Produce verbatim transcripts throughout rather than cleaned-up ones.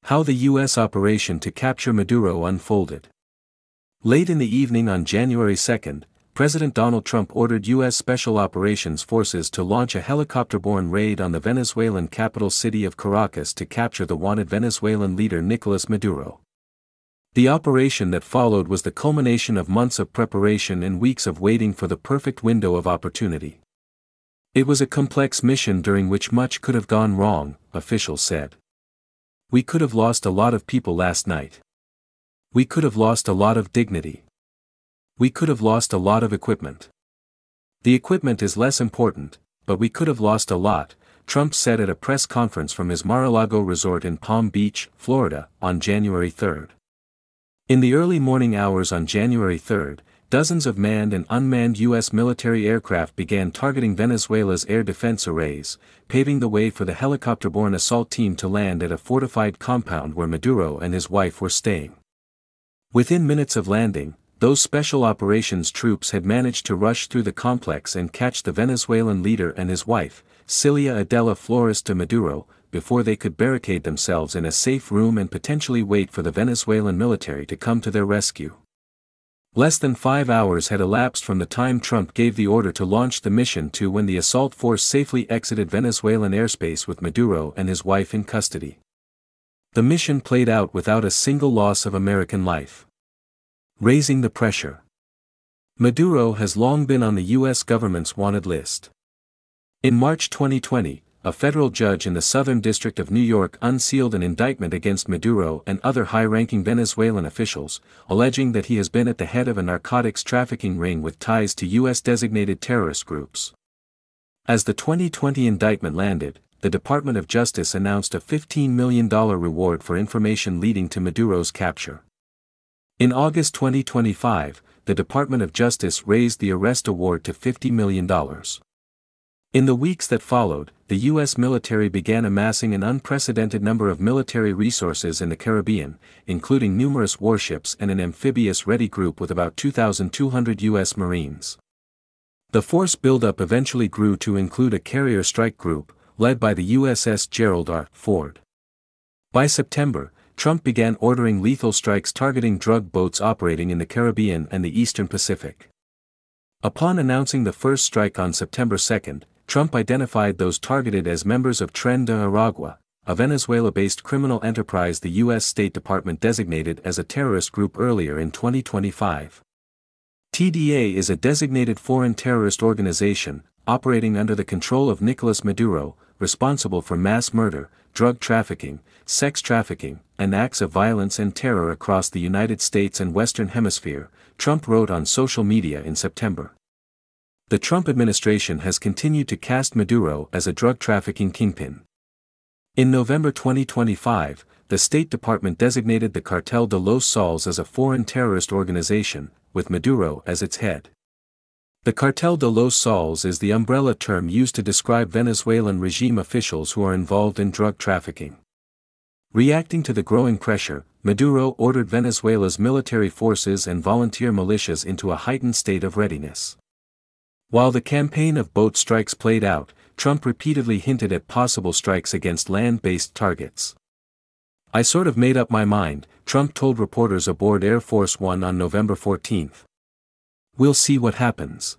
How the U S operation to capture Maduro unfolded. Late in the evening on January second, President Donald Trump ordered U S Special Operations Forces to launch a helicopter-borne raid on the Venezuelan capital city of Caracas to capture the wanted Venezuelan leader Nicolas Maduro. The operation that followed was the culmination of months of preparation and weeks of waiting for the perfect window of opportunity. It was a complex mission during which much could have gone wrong, officials said. We could have lost a lot of people last night. We could have lost a lot of dignity. We could have lost a lot of equipment. The equipment is less important, but we could have lost a lot, Trump said at a press conference from his Mar-a-Lago resort in Palm Beach, Florida, on January third. In the early morning hours on January third, dozens of manned and unmanned U S military aircraft began targeting Venezuela's air defense arrays, paving the way for the helicopter-borne assault team to land at a fortified compound where Maduro and his wife were staying. Within minutes of landing, those special operations troops had managed to rush through the complex and catch the Venezuelan leader and his wife, Cilia Adela Flores de Maduro, before they could barricade themselves in a safe room and potentially wait for the Venezuelan military to come to their rescue. Less than five hours had elapsed from the time Trump gave the order to launch the mission to when the assault force safely exited Venezuelan airspace with Maduro and his wife in custody. The mission played out without a single loss of American life. Raising the pressure. Maduro has long been on the U S government's wanted list. In March twenty twenty, a federal judge in the Southern District of New York unsealed an indictment against Maduro and other high-ranking Venezuelan officials, alleging that he has been at the head of a narcotics trafficking ring with ties to U S-designated terrorist groups. As the twenty twenty indictment landed, the Department of Justice announced a fifteen million dollars reward for information leading to Maduro's capture. In August twenty twenty-five, the Department of Justice raised the arrest award to fifty million dollars. In the weeks that followed, the U S military began amassing an unprecedented number of military resources in the Caribbean, including numerous warships and an amphibious ready group with about two thousand two hundred U S Marines. The force buildup eventually grew to include a carrier strike group, led by the U S S Gerald R. Ford. By September, Trump began ordering lethal strikes targeting drug boats operating in the Caribbean and the Eastern Pacific. Upon announcing the first strike on September second, Trump identified those targeted as members of Tren de Aragua, a Venezuela-based criminal enterprise the U S State Department designated as a terrorist group earlier in twenty twenty-five. T D A is a designated foreign terrorist organization, operating under the control of Nicolas Maduro, responsible for mass murder, drug trafficking, sex trafficking, and acts of violence and terror across the United States and Western Hemisphere, Trump wrote on social media in September. The Trump administration has continued to cast Maduro as a drug trafficking kingpin. In November twenty twenty-five, the State Department designated the Cartel de los Soles as a foreign terrorist organization, with Maduro as its head. The Cartel de los Soles is the umbrella term used to describe Venezuelan regime officials who are involved in drug trafficking. Reacting to the growing pressure, Maduro ordered Venezuela's military forces and volunteer militias into a heightened state of readiness. While the campaign of boat strikes played out, Trump repeatedly hinted at possible strikes against land-based targets. "I sort of made up my mind," Trump told reporters aboard Air Force One on November fourteenth. "We'll see what happens.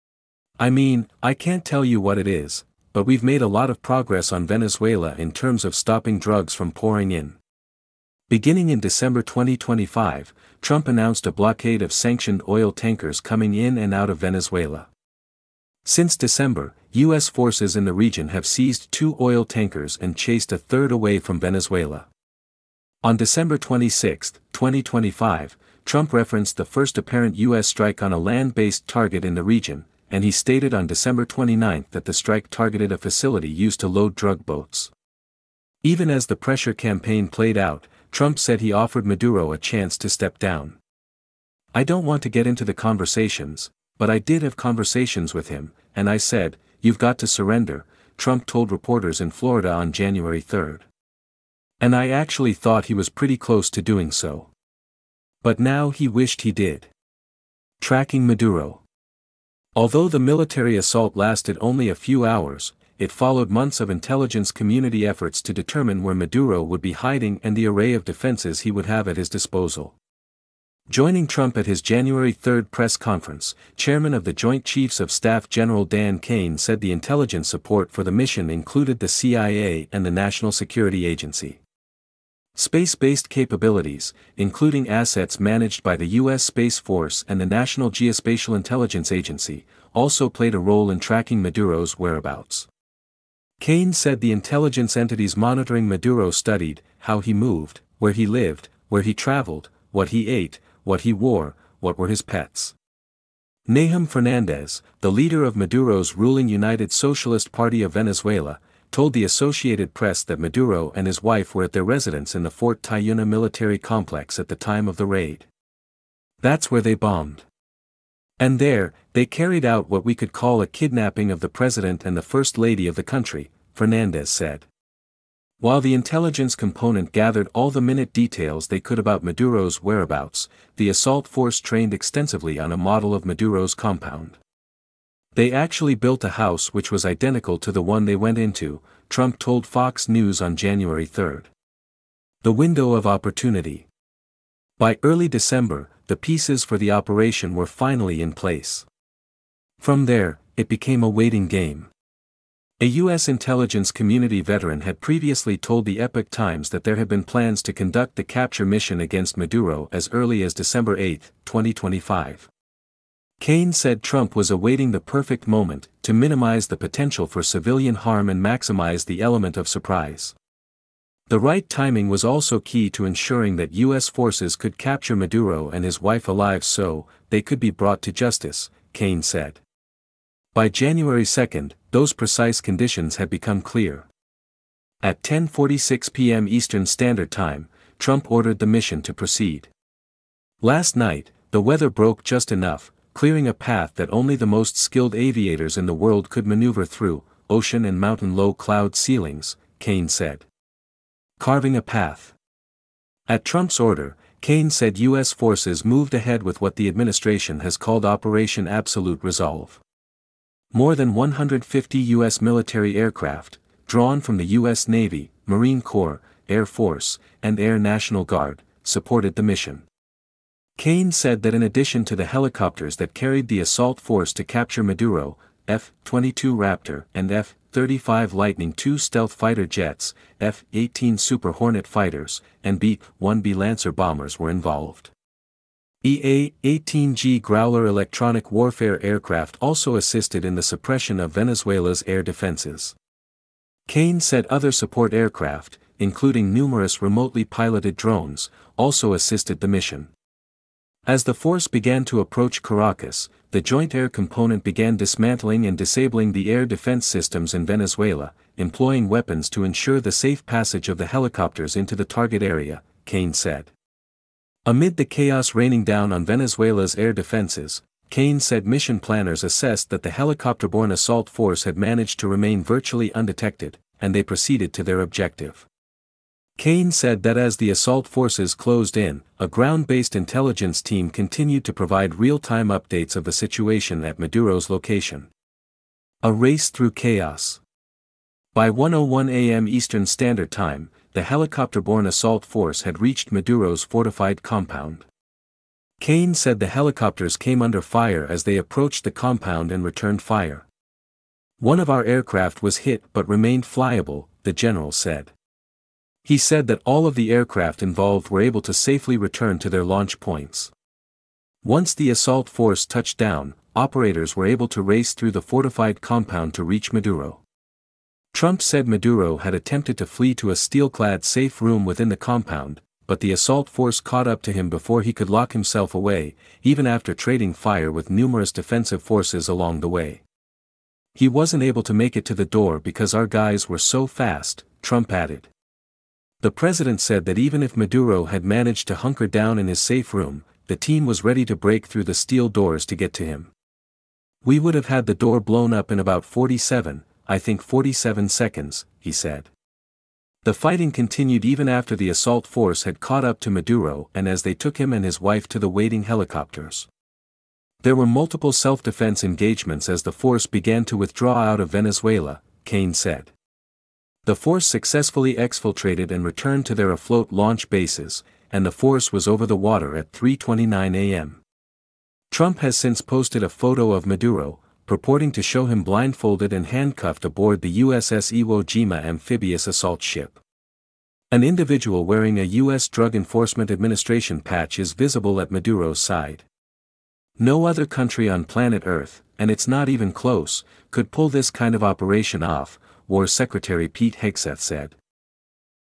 I mean, I can't tell you what it is, but we've made a lot of progress on Venezuela in terms of stopping drugs from pouring in." Beginning in December twenty twenty-five, Trump announced a blockade of sanctioned oil tankers coming in and out of Venezuela. Since December, U S forces in the region have seized two oil tankers and chased a third away from Venezuela. On December twenty-sixth, twenty twenty-five, Trump referenced the first apparent U S strike on a land-based target in the region, and he stated on December twenty-ninth that the strike targeted a facility used to load drug boats. Even as the pressure campaign played out, Trump said he offered Maduro a chance to step down. "I don't want to get into the conversations, but I did have conversations with him, and I said, 'You've got to surrender,'" Trump told reporters in Florida on January third. "And I actually thought he was pretty close to doing so. But now he wished he did." Tracking Maduro. Although the military assault lasted only a few hours, it followed months of intelligence community efforts to determine where Maduro would be hiding and the array of defenses he would have at his disposal. Joining Trump at his January third press conference, Chairman of the Joint Chiefs of Staff General Dan Kane said the intelligence support for the mission included the C I A and the National Security Agency. Space-based capabilities, including assets managed by the U S Space Force and the National Geospatial Intelligence Agency, also played a role in tracking Maduro's whereabouts. Kane said the intelligence entities monitoring Maduro studied how he moved, where he lived, where he traveled, what he ate, what he wore, what were his pets. Nahum Fernandez, the leader of Maduro's ruling United Socialist Party of Venezuela, told the Associated Press that Maduro and his wife were at their residence in the Fort Tayuna military complex at the time of the raid. That's where they bombed. And there, they carried out what we could call a kidnapping of the president and the first lady of the country, Fernandez said. While the intelligence component gathered all the minute details they could about Maduro's whereabouts, the assault force trained extensively on a model of Maduro's compound. They actually built a house which was identical to the one they went into, Trump told Fox News on January third. The window of opportunity. By early December, the pieces for the operation were finally in place. From there, it became a waiting game. A U S intelligence community veteran had previously told the Epoch Times that there had been plans to conduct the capture mission against Maduro as early as December eighth, twenty twenty-five. Kane said Trump was awaiting the perfect moment to minimize the potential for civilian harm and maximize the element of surprise. The right timing was also key to ensuring that U S forces could capture Maduro and his wife alive so they could be brought to justice, Kane said. By January second, those precise conditions had become clear. At ten forty-six p m Eastern Standard Time, Trump ordered the mission to proceed. Last night, the weather broke just enough, clearing a path that only the most skilled aviators in the world could maneuver through, ocean and mountain low cloud ceilings, Kane said. Carving a path. At Trump's order, Kane said U S forces moved ahead with what the administration has called Operation Absolute Resolve. More than one hundred fifty U S military aircraft, drawn from the U S Navy, Marine Corps, Air Force, and Air National Guard, supported the mission. Kane said that in addition to the helicopters that carried the assault force to capture Maduro, F twenty-two Raptor and F thirty-five Lightning two stealth fighter jets, F eighteen Super Hornet fighters, and B one B Lancer bombers were involved. E A eighteen G Growler electronic warfare aircraft also assisted in the suppression of Venezuela's air defenses. Kane said other support aircraft, including numerous remotely piloted drones, also assisted the mission. As the force began to approach Caracas, the Joint Air Component began dismantling and disabling the air defense systems in Venezuela, employing weapons to ensure the safe passage of the helicopters into the target area, Kane said. Amid the chaos raining down on Venezuela's air defenses, Kane said mission planners assessed that the helicopter-borne assault force had managed to remain virtually undetected, and they proceeded to their objective. Kane said that as the assault forces closed in, a ground-based intelligence team continued to provide real-time updates of the situation at Maduro's location. A race through chaos. By one oh one a m Eastern Standard Time, the helicopter-borne assault force had reached Maduro's fortified compound. Kane said the helicopters came under fire as they approached the compound and returned fire. One of our aircraft was hit but remained flyable, the general said. He said that all of the aircraft involved were able to safely return to their launch points. Once the assault force touched down, operators were able to race through the fortified compound to reach Maduro. Trump said Maduro had attempted to flee to a steel-clad safe room within the compound, but the assault force caught up to him before he could lock himself away, even after trading fire with numerous defensive forces along the way. He wasn't able to make it to the door because our guys were so fast, Trump added. The president said that even if Maduro had managed to hunker down in his safe room, the team was ready to break through the steel doors to get to him. We would have had the door blown up in about forty-seven, I think forty-seven seconds, he said. The fighting continued even after the assault force had caught up to Maduro and as they took him and his wife to the waiting helicopters. There were multiple self-defense engagements as the force began to withdraw out of Venezuela, Kane said. The force successfully exfiltrated and returned to their afloat launch bases, and the force was over the water at three twenty-nine a m Trump has since posted a photo of Maduro, purporting to show him blindfolded and handcuffed aboard the U S S Iwo Jima amphibious assault ship. An individual wearing a U S Drug Enforcement Administration patch is visible at Maduro's side. No other country on planet Earth, and it's not even close, could pull this kind of operation off, War Secretary Pete Hegseth said.